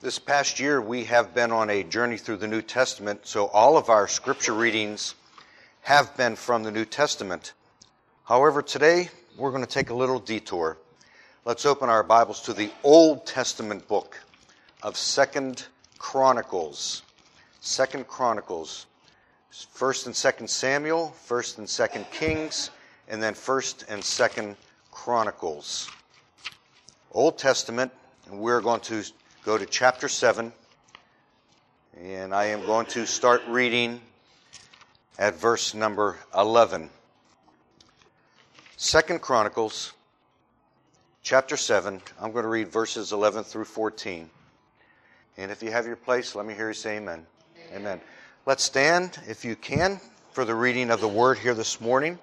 This past year, we have been on a journey through the New Testament, so all of our scripture readings have been from the New Testament. However, today, we're going to take a little detour. Let's open our Bibles to the Old Testament book of 2nd Chronicles. 2nd Chronicles. 1st and 2nd Samuel, 1st and 2nd Kings, and then 1st and 2nd Chronicles. Old Testament, and we're going to go to chapter 7, and I am going to start reading at verse number 11. 2nd Chronicles, chapter 7, I'm going to read verses 11 through 14. And if you have your place, let me hear you say amen. Amen. Let's stand, if you can, for the reading of the Word here this morning.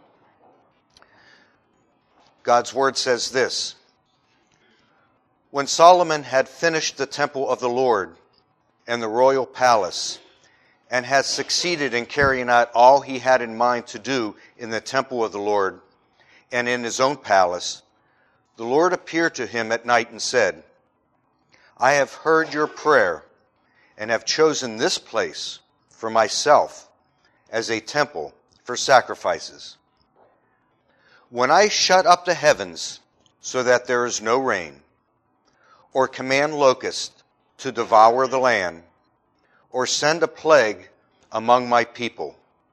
God's Word says this: When Solomon had finished the temple of the Lord and the royal palace, and had succeeded in carrying out all he had in mind to do in the temple of the Lord and in his own palace, the Lord appeared to him at night and said, I have heard your prayer and have chosen this place for myself as a temple for sacrifices. When I shut up the heavens so that there is no rain, or command locusts to devour the land, or send a plague among my people.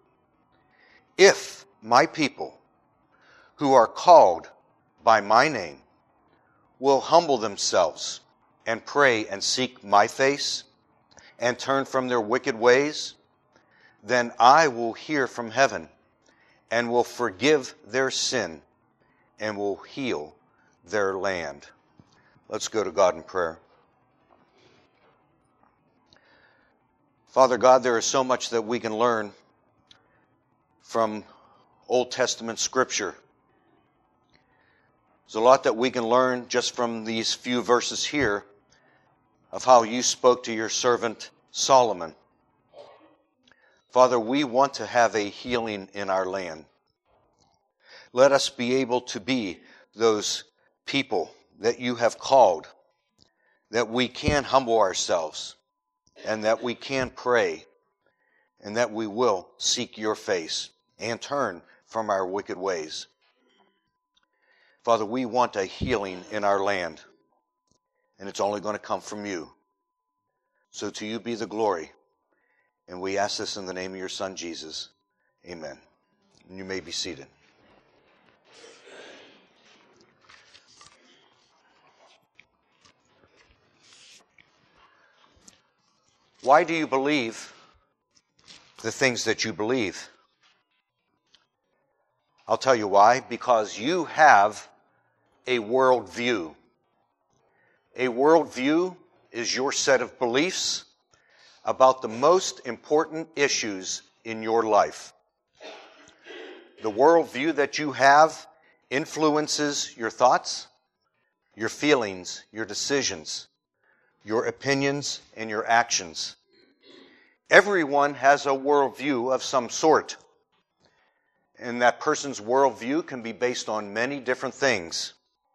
If my people, who are called by my name, will humble themselves and pray and seek my face and turn from their wicked ways, then I will hear from heaven and will forgive their sin and will heal their land. Let's go to God in prayer. Father God, there is so much that we can learn from Old Testament Scripture. There's a lot that we can learn just from these few verses here of how you spoke to your servant Solomon. Father, we want to have a healing in our land. Let us be able to be those people that you have called, that we can humble ourselves, and that we can pray, and that we will seek your face and turn from our wicked ways. Father, we want a healing in our land, and it's only going to come from you. So to you be the glory, and we ask this in the name of your Son, Jesus. Amen. And you may be seated. Why do you believe the things that you believe? I'll tell you why. Because you have a worldview. A worldview is your set of beliefs about the most important issues in your life. The worldview that you have influences your thoughts, your feelings, your decisions, your opinions, and your actions. Everyone has a worldview of some sort. And that person's worldview can be based on many different things.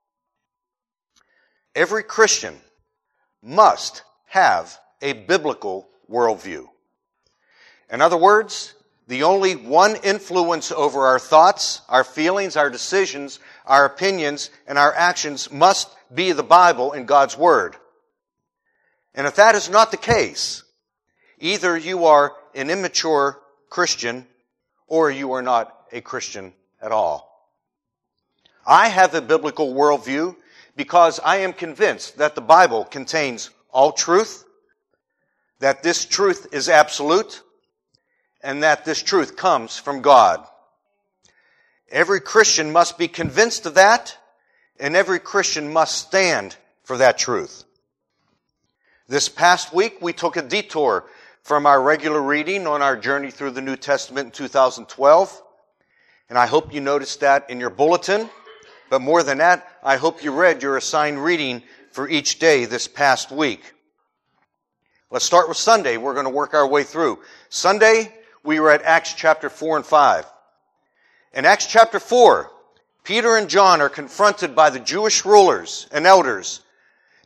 Every Christian must have a biblical worldview. In other words, the only one influence over our thoughts, our feelings, our decisions, our opinions, and our actions must be the Bible and God's Word. And if that is not the case, either you are an immature Christian or you are not a Christian at all. I have a biblical worldview because I am convinced that the Bible contains all truth, that this truth is absolute, and that this truth comes from God. Every Christian must be convinced of that, and every Christian must stand for that truth. This past week, we took a detour from our regular reading on our journey through the New Testament in 2012. And I hope you noticed that in your bulletin. But more than that, I hope you read your assigned reading for each day this past week. Let's start with Sunday. We're going to work our way through. Sunday, we were at Acts chapter 4 and 5. In Acts chapter 4, Peter and John are confronted by the Jewish rulers and elders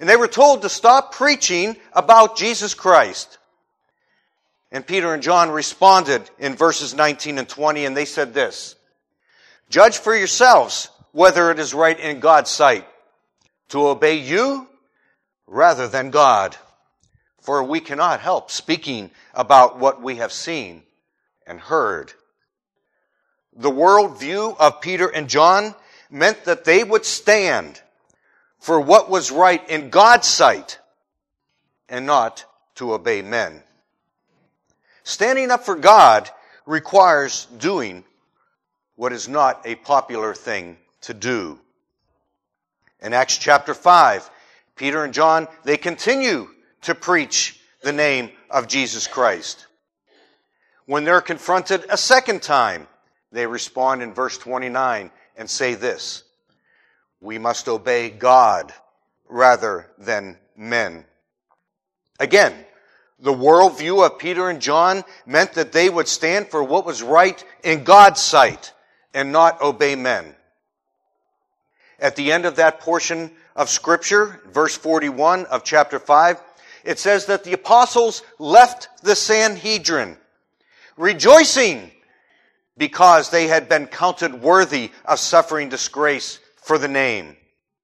And they were told to stop preaching about Jesus Christ. And Peter and John responded in verses 19 and 20, and they said this, "Judge for yourselves whether it is right in God's sight to obey you rather than God. For we cannot help speaking about what we have seen and heard." The worldview of Peter and John meant that they would stand for what was right in God's sight and not to obey men. Standing up for God requires doing what is not a popular thing to do. In Acts chapter 5, Peter and John, they continue to preach the name of Jesus Christ. When they're confronted a second time, they respond in verse 29 and say this, "We must obey God rather than men." Again, the worldview of Peter and John meant that they would stand for what was right in God's sight and not obey men. At the end of that portion of Scripture, verse 41 of chapter 5, it says that the apostles left the Sanhedrin, rejoicing because they had been counted worthy of suffering disgrace for the name.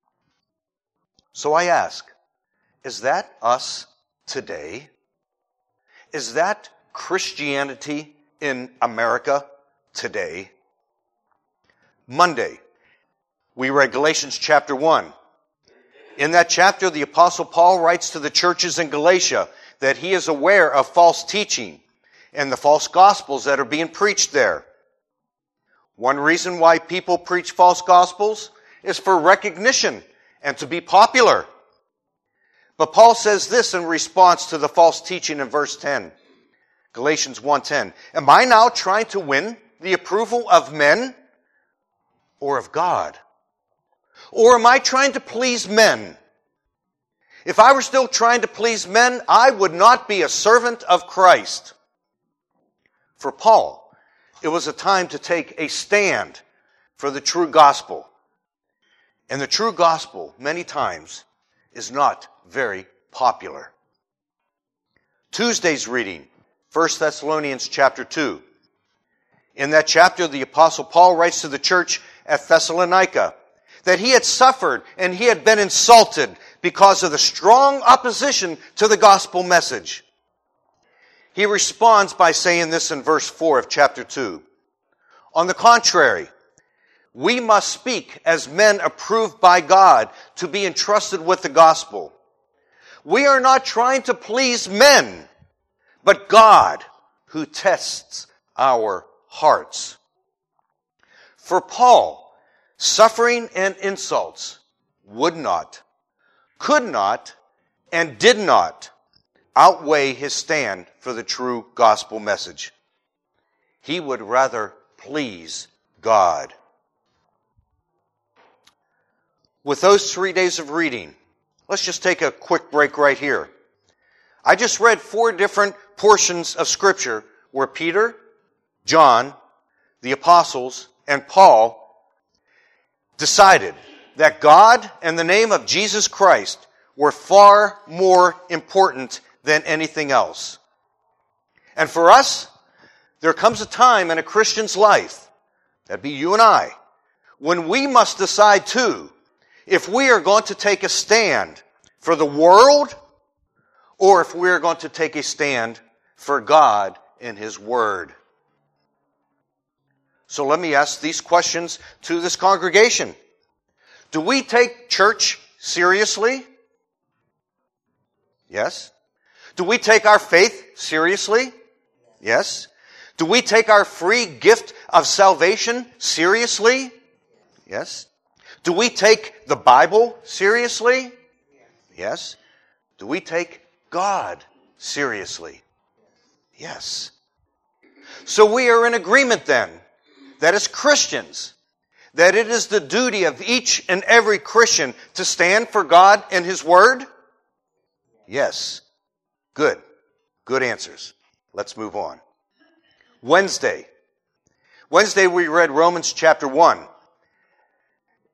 So I ask, is that us today? Is that Christianity in America today? Monday, we read Galatians chapter 1. In that chapter, the Apostle Paul writes to the churches in Galatia that he is aware of false teaching and the false gospels that are being preached there. One reason why people preach false gospels is for recognition and to be popular. But Paul says this in response to the false teaching in verse 10. Galatians 1:10. "Am I now trying to win the approval of men or of God? Or am I trying to please men? If I were still trying to please men, I would not be a servant of Christ." For Paul, it was a time to take a stand for the true gospel. And the true gospel, many times, is not very popular. Tuesday's reading, 1 Thessalonians chapter 2. In that chapter, the Apostle Paul writes to the church at Thessalonica that he had suffered and he had been insulted because of the strong opposition to the gospel message. He responds by saying this in verse 4 of chapter 2. "On the contrary, we must speak as men approved by God to be entrusted with the gospel. We are not trying to please men, but God who tests our hearts." For Paul, suffering and insults would not, could not, and did not outweigh his stand for the true gospel message. He would rather please God. With those 3 days of reading, let's just take a quick break right here. I just read 4 different portions of Scripture where Peter, John, the apostles, and Paul decided that God and the name of Jesus Christ were far more important than anything else. And for us, there comes a time in a Christian's life, that'd be you and I, when we must decide too, if we are going to take a stand for the world or if we are going to take a stand for God and His Word. So let me ask these questions to this congregation. Do we take church seriously? Yes. Do we take our faith seriously? Yes. Do we take our free gift of salvation seriously? Yes. Do we take the Bible seriously? Yes. Do we take God seriously? Yes. So we are in agreement then that as Christians, that it is the duty of each and every Christian to stand for God and His Word? Yes. Good. Good answers. Let's move on. Wednesday we read Romans chapter 1.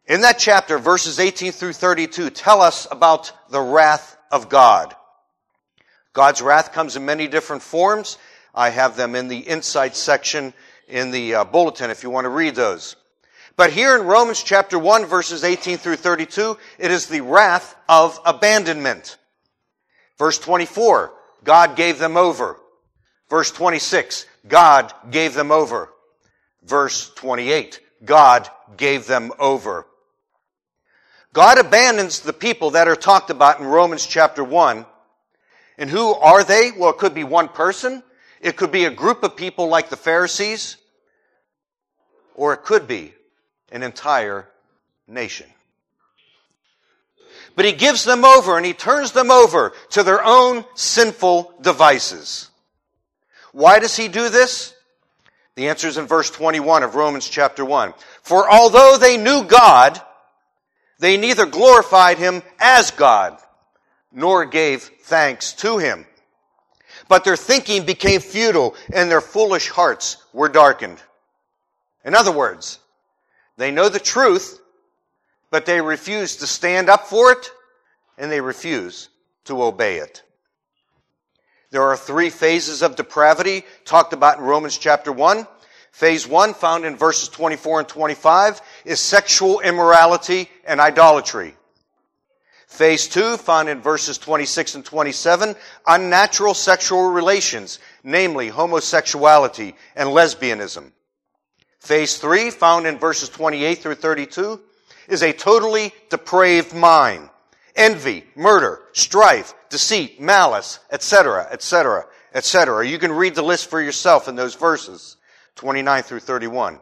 In that chapter, verses 18 through 32 tell us about the wrath of God. God's wrath comes in many different forms. I have them in the insight section in the bulletin if you want to read those. But here in Romans chapter 1, verses 18 through 32, it is the wrath of abandonment. Verse 24, God gave them over. Verse 26, God gave them over. Verse 28, God gave them over. God abandons the people that are talked about in Romans chapter 1. And who are they? Well, it could be one person. It could be a group of people like the Pharisees. Or it could be an entire nation. But he gives them over and he turns them over to their own sinful devices. Why does he do this? The answer is in verse 21 of Romans chapter 1. For although they knew God, they neither glorified him as God, nor gave thanks to him. But their thinking became futile, and their foolish hearts were darkened. In other words, they know the truth, but they refuse to stand up for it, and they refuse to obey it. There are 3 phases of depravity talked about in Romans chapter 1. Phase 1, found in verses 24 and 25, is sexual immorality and idolatry. Phase 2, found in verses 26 and 27, unnatural sexual relations, namely homosexuality and lesbianism. Phase 3, found in verses 28 through 32, is a totally depraved mind. Envy, murder, strife, deceit, malice, etc., etc., etc. You can read the list for yourself in those verses, 29 through 31.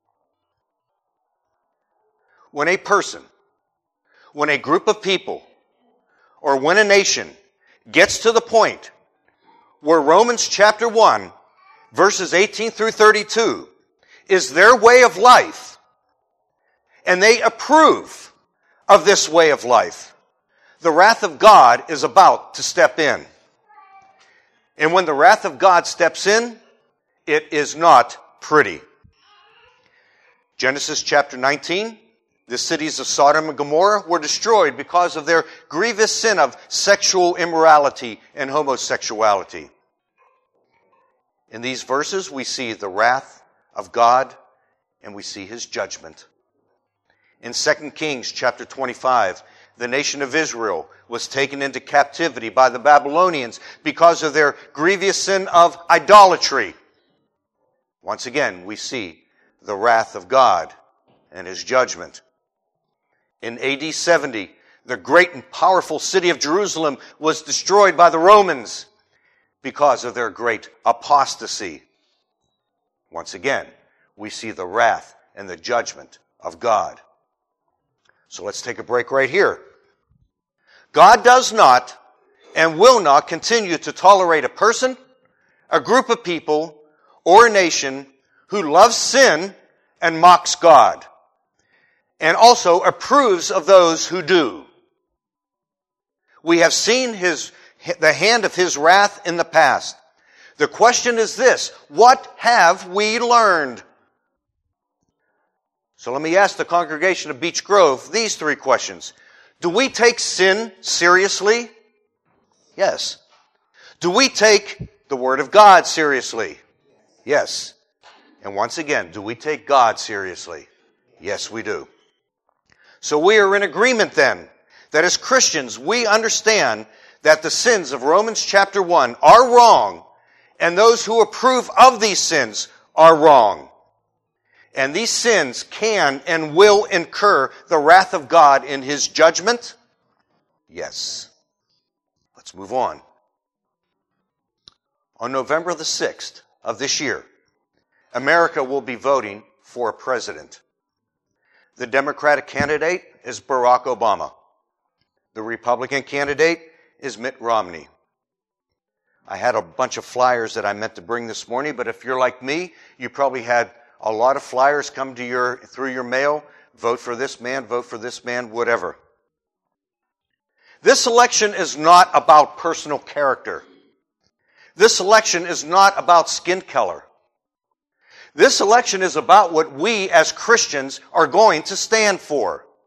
When a person, when a group of people, or when a nation gets to the point where Romans chapter 1, verses 18 through 32 is their way of life, and they approve of this way of life, the wrath of God is about to step in. And when the wrath of God steps in, it is not pretty. Genesis chapter 19, the cities of Sodom and Gomorrah were destroyed because of their grievous sin of sexual immorality and homosexuality. In these verses, we see the wrath of God and we see his judgment. In 2 Kings chapter 25, the nation of Israel was taken into captivity by the Babylonians because of their grievous sin of idolatry. Once again, we see the wrath of God and his judgment. In AD 70, the great and powerful city of Jerusalem was destroyed by the Romans because of their great apostasy. Once again, we see the wrath and the judgment of God. So let's take a break right here. God does not and will not continue to tolerate a person, a group of people, or a nation who loves sin and mocks God, and also approves of those who do. We have seen the hand of his wrath in the past. The question is this: what have we learned? So let me ask the congregation of Beech Grove these 3 questions. Do we take sin seriously? Yes. Do we take the Word of God seriously? Yes. And once again, do we take God seriously? Yes, we do. So we are in agreement then that as Christians, we understand that the sins of Romans chapter 1 are wrong, and those who approve of these sins are wrong. And these sins can and will incur the wrath of God in his judgment? Yes. Let's move on. On November the 6th of this year, America will be voting for a president. The Democratic candidate is Barack Obama. The Republican candidate is Mitt Romney. I had a bunch of flyers that I meant to bring this morning, but if you're like me, you probably had a lot of flyers come to through your mail. Vote for this man, whatever. This election is not about personal character. This election is not about skin color. This election is about what we as Christians are going to stand for.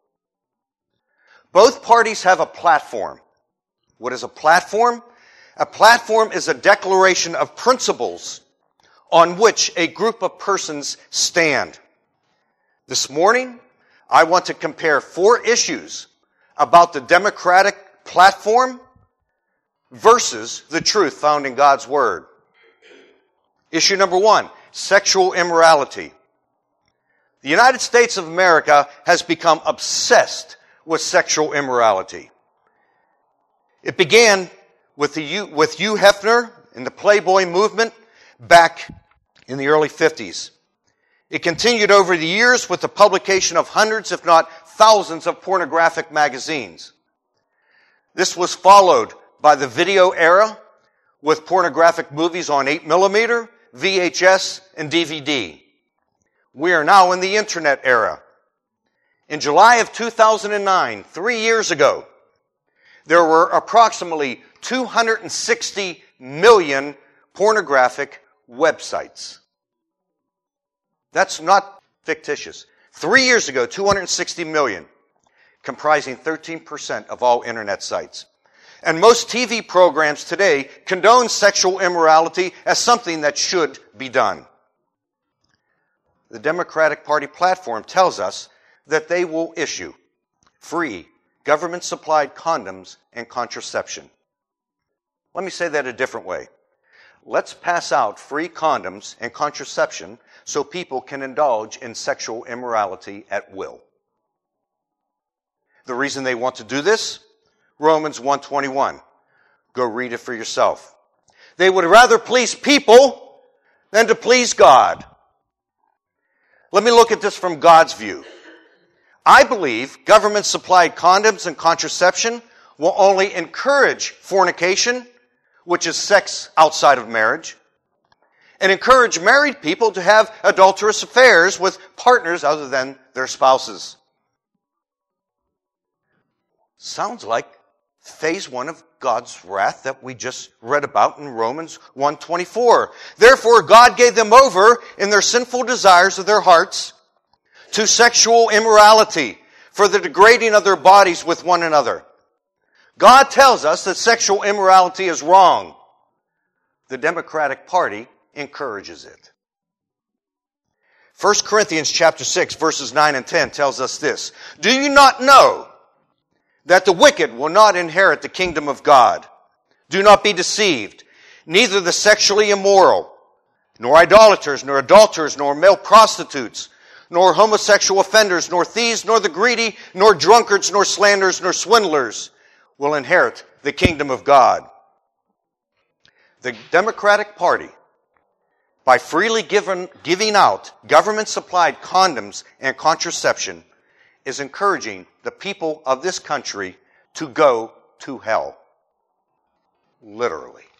Both parties have a platform. What is a platform? A platform is a declaration of principles on which a group of persons stand. This morning, I want to compare 4 issues about the Democratic platform versus the truth found in God's Word. Issue number 1, sexual immorality. The United States of America has become obsessed with sexual immorality. It began with Hugh Hefner in the Playboy movement back in the early 50s. It continued over the years with the publication of hundreds, if not thousands, of pornographic magazines. This was followed by the video era with pornographic movies on 8mm, VHS, and DVD. We are now in the internet era. In July of 2009, 3 years ago, there were approximately 260 million pornographic websites. That's not fictitious. 3 years ago, 260 million, comprising 13% of all internet sites. And most TV programs today condone sexual immorality as something that should be done. The Democratic Party platform tells us that they will issue free government-supplied condoms and contraception. Let me say that a different way. Let's pass out free condoms and contraception so people can indulge in sexual immorality at will. The reason they want to do this? Romans 1:21. Go read it for yourself. They would rather please people than to please God. Let me look at this from God's view. I believe government-supplied condoms and contraception will only encourage fornication, which is sex outside of marriage, and encourage married people to have adulterous affairs with partners other than their spouses. Sounds like phase 1 of God's wrath that we just read about in Romans 1:24. Therefore, God gave them over in their sinful desires of their hearts to sexual immorality, for the degrading of their bodies with one another. God tells us that sexual immorality is wrong. The Democratic Party encourages it. 1 Corinthians chapter 6, verses 9 and 10 tells us this. Do you not know that the wicked will not inherit the kingdom of God? Do not be deceived. Neither the sexually immoral, nor idolaters, nor adulterers, nor male prostitutes, nor homosexual offenders, nor thieves, nor the greedy, nor drunkards, nor slanderers, nor swindlers will inherit the kingdom of God. The Democratic Party, by freely giving out government-supplied condoms and contraception, is encouraging the people of this country to go to hell. Literally.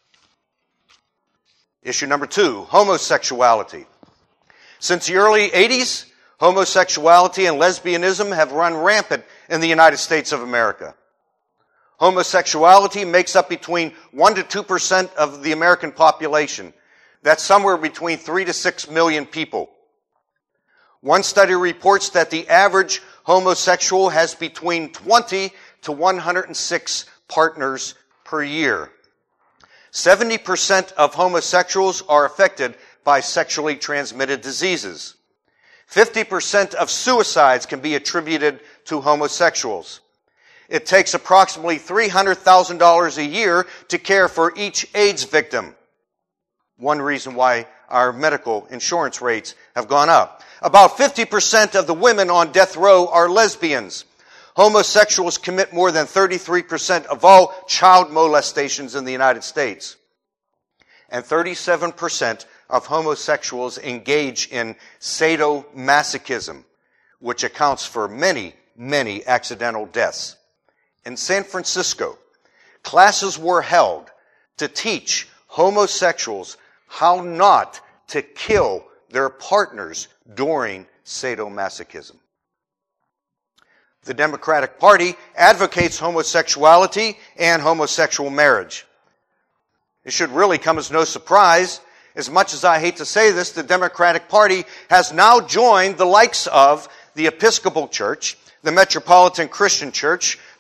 Issue number 2, homosexuality. Since the early 80s, homosexuality and lesbianism have run rampant in the United States of America. Homosexuality makes up between 1 to 2% of the American population. That's somewhere between 3 to 6 million people. One study reports that the average homosexual has between 20 to 106 partners per year. 70% of homosexuals are affected by sexually transmitted diseases. 50% of suicides can be attributed to homosexuals. It takes approximately $300,000 a year to care for each AIDS victim. One reason why our medical insurance rates have gone up. About 50% of the women on death row are lesbians. Homosexuals commit more than 33% of all child molestations in the United States. And 37% of homosexuals engage in sadomasochism, which accounts for many, many accidental deaths. In San Francisco, classes were held to teach homosexuals how not to kill their partners during sadomasochism. The Democratic Party advocates homosexuality and homosexual marriage. It should really come as no surprise. As much as I hate to say this, the Democratic Party has now joined the likes of the Episcopal Church, the Metropolitan Christian Church,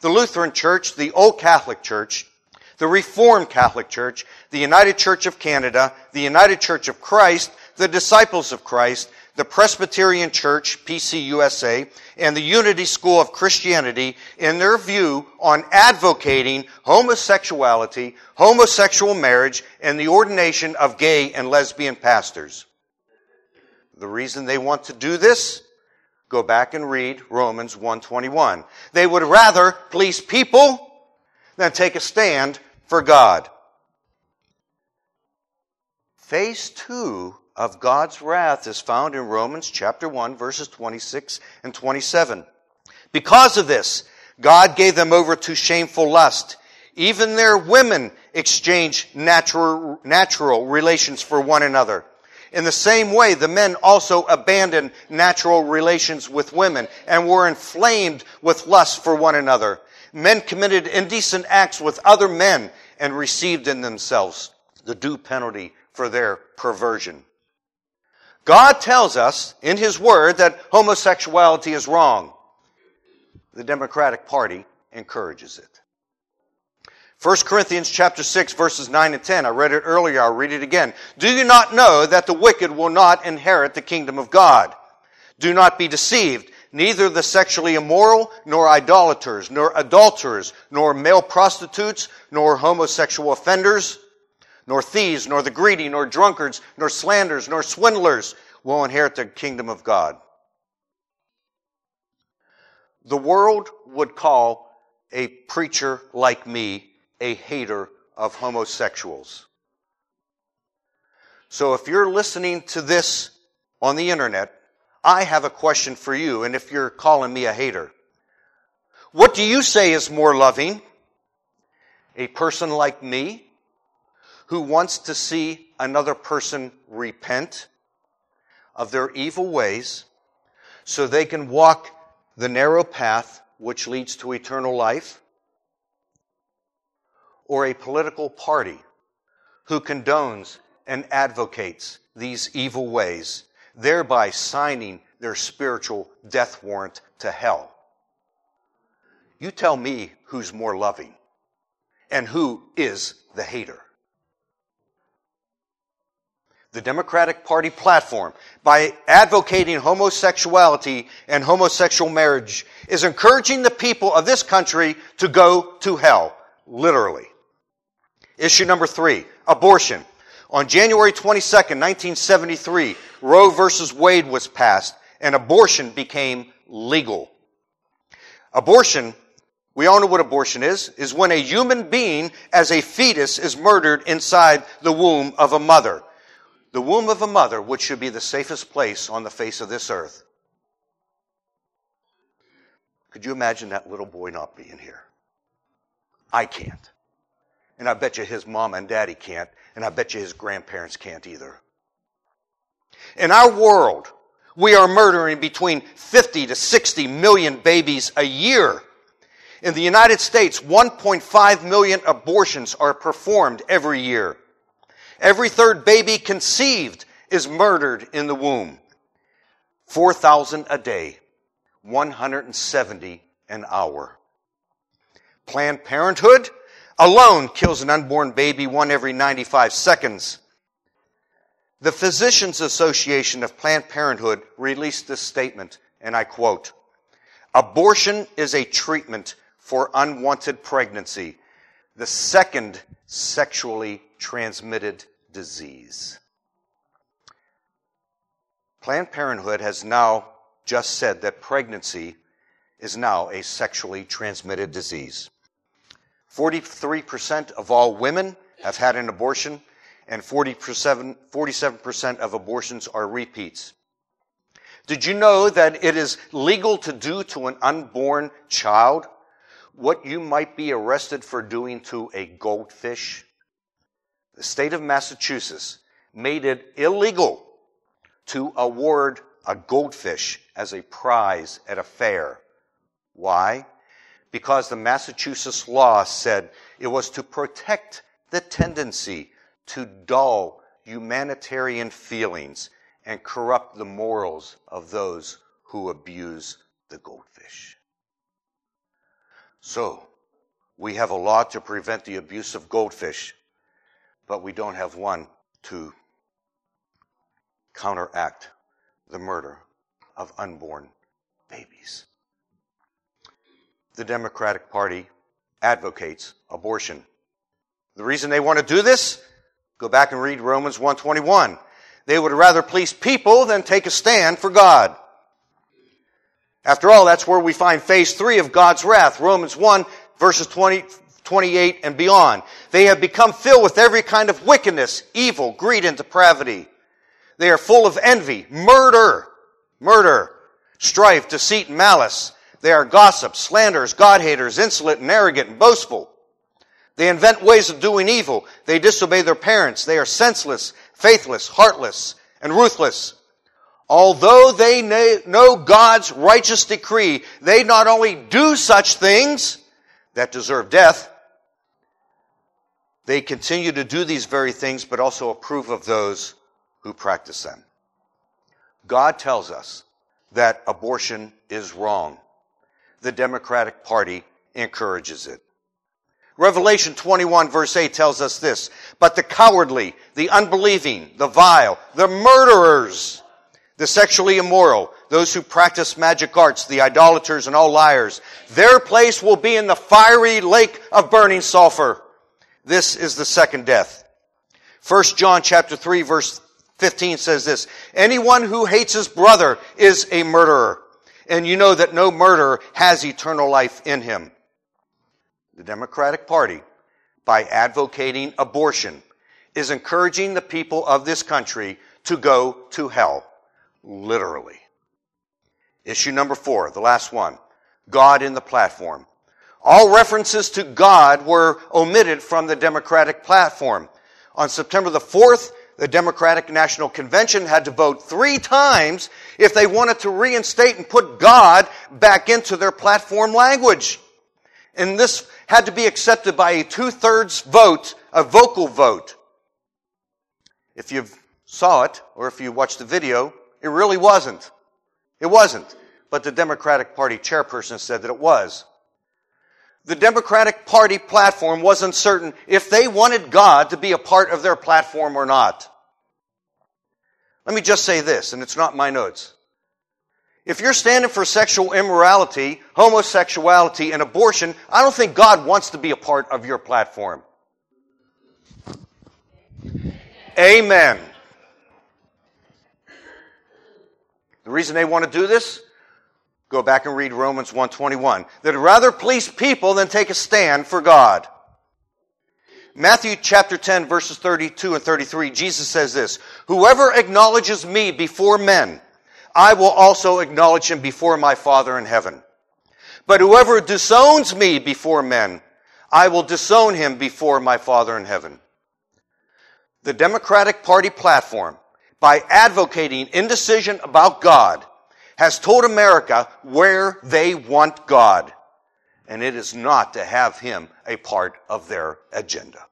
the Lutheran Church, the Old Catholic Church, the Reformed Catholic Church, the United Church of Canada, the United Church of Christ, the Disciples of Christ, the Presbyterian Church, PCUSA, and the Unity School of Christianity in their view on advocating homosexuality, homosexual marriage, and the ordination of gay and lesbian pastors. The reason they want to do this? Go back and read Romans 1:21. They would rather please people than take a stand for God. Phase 2 of God's wrath is found in Romans chapter 1, verses 26 and 27. Because of this, God gave them over to shameful lust. Even their women exchanged natural relations for one another. In the same way, the men also abandoned natural relations with women and were inflamed with lust for one another. Men committed indecent acts with other men and received in themselves the due penalty for their perversion. God tells us in His Word that homosexuality is wrong. The Democratic Party encourages it. 1 Corinthians chapter 6, verses 9 and 10. I read it earlier. I'll read it again. Do you not know that the wicked will not inherit the kingdom of God? Do not be deceived. Neither the sexually immoral, nor idolaters, nor adulterers, nor male prostitutes, nor homosexual offenders, nor thieves, nor the greedy, nor drunkards, nor slanderers, nor swindlers will inherit the kingdom of God. The world would call a preacher like me a hater of homosexuals. So if you're listening to this on the internet, I have a question for you, and if you're calling me a hater, what do you say is more loving? A person like me who wants to see another person repent of their evil ways so they can walk the narrow path which leads to eternal life? Or a political party who condones and advocates these evil ways, thereby signing their spiritual death warrant to hell? You tell me who's more loving and who is the hater. The Democratic Party platform, by advocating homosexuality and homosexual marriage, is encouraging the people of this country to go to hell, literally. Issue number 3, abortion. On January 22nd, 1973, Roe versus Wade was passed, and abortion became legal. Abortion, we all know what abortion is when a human being as a fetus is murdered inside the womb of a mother. The womb of a mother, which should be the safest place on the face of this earth. Could you imagine that little boy not being here? I can't. And I bet you his mom and daddy can't. And I bet you his grandparents can't either. In our world, we are murdering between 50 to 60 million babies a year. In the United States, 1.5 million abortions are performed every year. Every third baby conceived is murdered in the womb. 4,000 a day, 170 an hour. Planned Parenthood alone kills an unborn baby 1 every 95 seconds. The Physicians Association of Planned Parenthood released this statement, and I quote, "Abortion is a treatment for unwanted pregnancy, the second sexually transmitted disease." Planned Parenthood has now just said that pregnancy is now a sexually transmitted disease. 43% of all women have had an abortion, and 47% of abortions are repeats. Did you know that it is legal to do to an unborn child what you might be arrested for doing to a goldfish? The state of Massachusetts made it illegal to award a goldfish as a prize at a fair. Why? Because the Massachusetts law said it was to protect the tendency to dull humanitarian feelings and corrupt the morals of those who abuse the goldfish. So, we have a law to prevent the abuse of goldfish, but we don't have one to counteract the murder of unborn babies. The Democratic Party advocates abortion. The reason they want to do this? Go back and read Romans 1:21. They would rather please people than take a stand for God. After all, that's where we find phase 3 of God's wrath. Romans 1, verses 20, 28 and beyond. They have become filled with every kind of wickedness, evil, greed, and depravity. They are full of envy, murder, strife, deceit, and malice. They are gossips, slanderers, God-haters, insolent and arrogant and boastful. They invent ways of doing evil. They disobey their parents. They are senseless, faithless, heartless, and ruthless. Although they know God's righteous decree, they not only do such things that deserve death, they continue to do these very things, but also approve of those who practice them. God tells us that abortion is wrong. The Democratic Party encourages it. Revelation 21 verse 8 tells us this, but the cowardly, the unbelieving, the vile, the murderers, the sexually immoral, those who practice magic arts, the idolaters and all liars, their place will be in the fiery lake of burning sulfur. This is the second death. 1 John chapter 3 verse 15 says this, anyone who hates his brother is a murderer, and you know that no murderer has eternal life in him. The Democratic Party, by advocating abortion, is encouraging the people of this country to go to hell, literally. Issue number 4, the last one, God in the platform. All references to God were omitted from the Democratic platform. On September the 4th, the Democratic National Convention had to vote 3 times if they wanted to reinstate and put God back into their platform language. And this had to be accepted by a 2/3 vote, a vocal vote. If you saw it, or if you watched the video, it really wasn't. It wasn't. But the Democratic Party chairperson said that it was. The Democratic Party platform wasn't certain if they wanted God to be a part of their platform or not. Let me just say this, and it's not my notes. If you're standing for sexual immorality, homosexuality, and abortion, I don't think God wants to be a part of your platform. Amen. The reason they want to do this? Go back and read Romans 1:21. They'd rather please people than take a stand for God. Matthew chapter 10, verses 32 and 33, Jesus says this, whoever acknowledges me before men, I will also acknowledge him before my Father in heaven. But whoever disowns me before men, I will disown him before my Father in heaven. The Democratic Party platform, by advocating indecision about God, has told America where they want God. And it is not to have him a part of their agenda.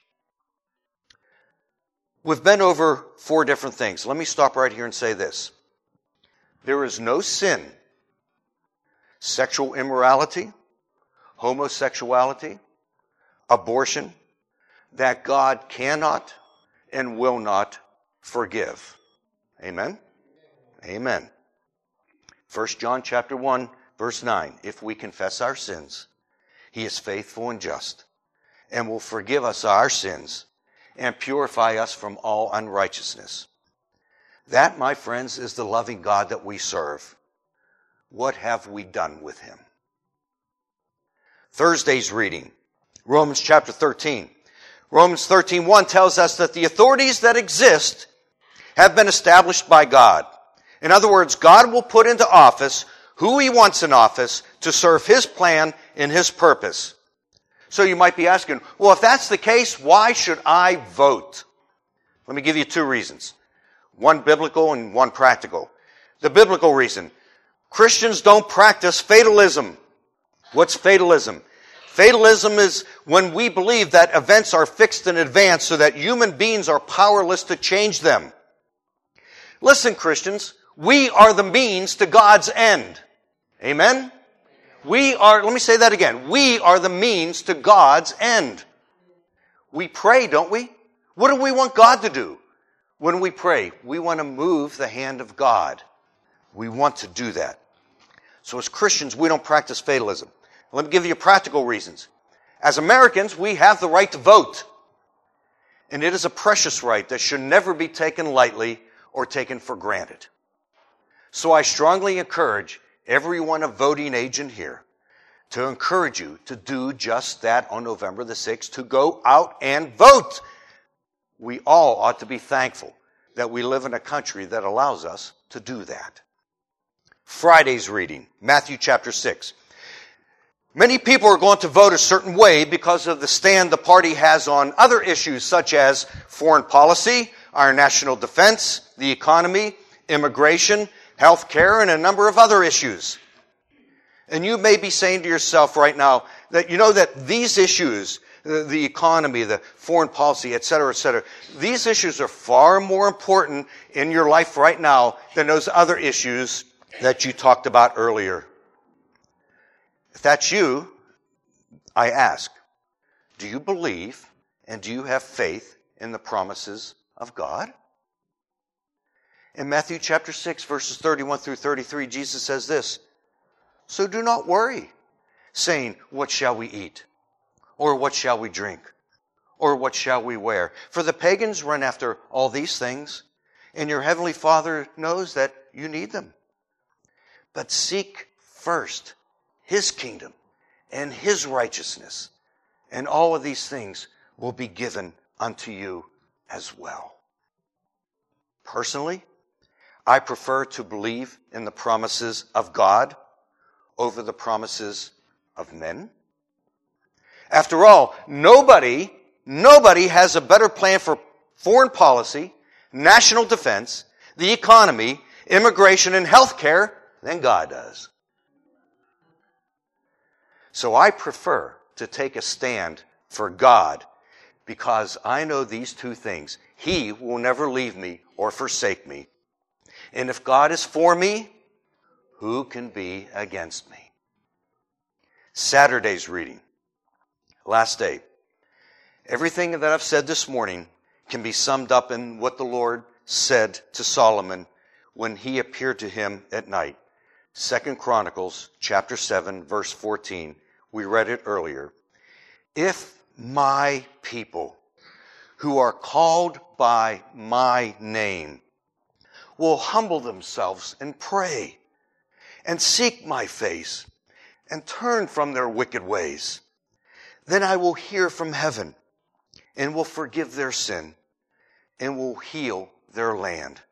We've been over 4 different things. Let me stop right here and say this. There is no sin, sexual immorality, homosexuality, abortion, that God cannot and will not forgive. Amen? Amen. 1 John chapter 1, verse 9, if we confess our sins, he is faithful and just, and will forgive us our sins and purify us from all unrighteousness. That, my friends, is the loving God that we serve. What have we done with him? Thursday's reading, Romans chapter 13. Romans 13:1 tells us that the authorities that exist have been established by God. In other words, God will put into office who he wants in office to serve his plan and his purpose. So you might be asking, well, if that's the case, why should I vote? Let me give you 2 reasons. One biblical and one practical. The biblical reason. Christians don't practice fatalism. What's fatalism? Fatalism is when we believe that events are fixed in advance so that human beings are powerless to change them. Listen, Christians, we are the means to God's end. Amen? let me say that again. We are the means to God's end. We pray, don't we? What do we want God to do? When we pray, we want to move the hand of God. We want to do that. So as Christians, we don't practice fatalism. Let me give you practical reasons. As Americans, we have the right to vote. And it is a precious right that should never be taken lightly or taken for granted. So I strongly encourage everyone of voting age in here to encourage you to do just that on November the 6th, to go out and vote. We all ought to be thankful that we live in a country that allows us to do that. Friday's reading, Matthew chapter 6. Many people are going to vote a certain way because of the stand the party has on other issues such as foreign policy, our national defense, the economy, immigration, health care, and a number of other issues. And you may be saying to yourself right now that you know that these issues, the economy, the foreign policy, etc., these issues are far more important in your life right now than those other issues that you talked about earlier. If that's you, I ask, do you believe and do you have faith in the promises of God? In Matthew chapter 6, verses 31 through 33, Jesus says this, "So do not worry, saying, what shall we eat? Or what shall we drink? Or what shall we wear? For the pagans run after all these things, and your heavenly Father knows that you need them. But seek first His kingdom and His righteousness, and all of these things will be given unto you as well." Personally, I prefer to believe in the promises of God over the promises of men. After all, nobody has a better plan for foreign policy, national defense, the economy, immigration, and health care than God does. So I prefer to take a stand for God because I know these two things. He will never leave me or forsake me. And if God is for me, who can be against me? Saturday's reading. Last day. Everything that I've said this morning can be summed up in what the Lord said to Solomon when he appeared to him at night. 2 Chronicles chapter 7, verse 14. We read it earlier. "If my people who are called by my name will humble themselves and pray and seek my face and turn from their wicked ways, then I will hear from heaven and will forgive their sin and will heal their land."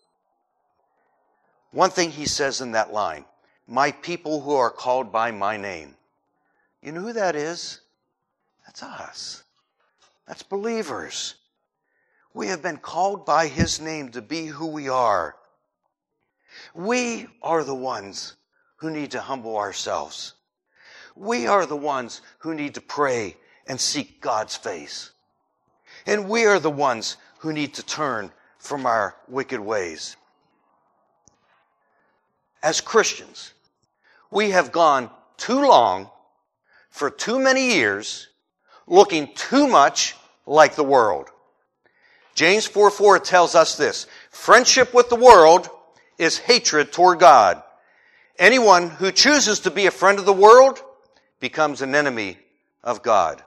One thing he says in that line, "My people who are called by my name." You know who that is? That's us. That's believers. We have been called by His name to be who we are. We are the ones who need to humble ourselves. We are the ones who need to pray and seek God's face. And we are the ones who need to turn from our wicked ways. As Christians, we have gone too long, for too many years, looking too much like the world. James 4:4 tells us this, "Friendship with the world is hatred toward God. Anyone who chooses to be a friend of the world becomes an enemy of God."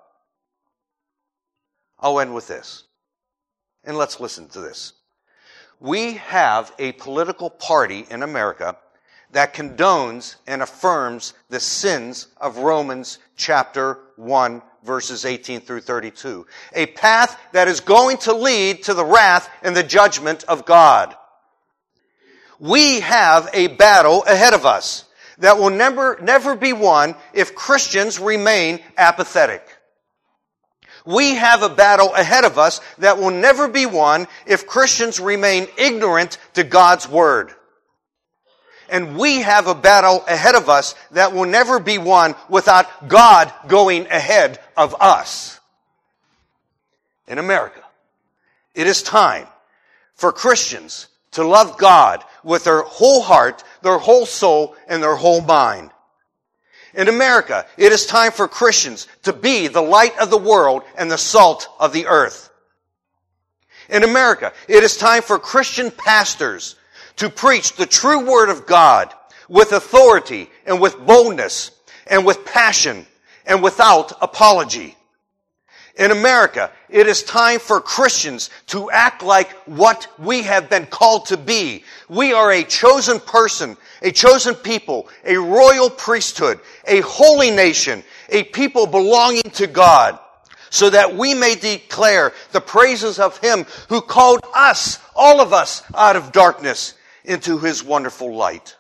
I'll end with this. And let's listen to this. We have a political party in America that condones and affirms the sins of Romans chapter 1, verses 18 through 32. A path that is going to lead to the wrath and the judgment of God. We have a battle ahead of us that will never be won if Christians remain apathetic. We have a battle ahead of us that will never be won if Christians remain ignorant to God's Word. And we have a battle ahead of us that will never be won without God going ahead of us. In America, it is time for Christians to love God with their whole heart, their whole soul, and their whole mind. In America, it is time for Christians to be the light of the world and the salt of the earth. In America, it is time for Christian pastors to preach the true word of God with authority and with boldness and with passion and without apology. In America, it is time for Christians to act like what we have been called to be. We are a chosen person, a chosen people, a royal priesthood, a holy nation, a people belonging to God, so that we may declare the praises of Him who called us, all of us, out of darkness into His wonderful light.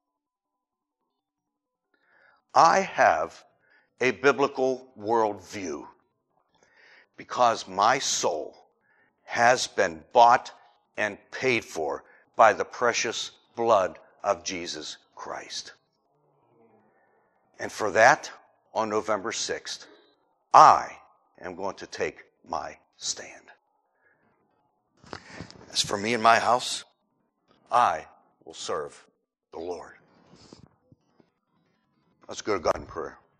I have a biblical worldview because my soul has been bought and paid for by the precious blood of Jesus Christ. And for that, on November 6th, I am going to take my stand. As for me and my house, I will serve the Lord. Let's go to God in prayer.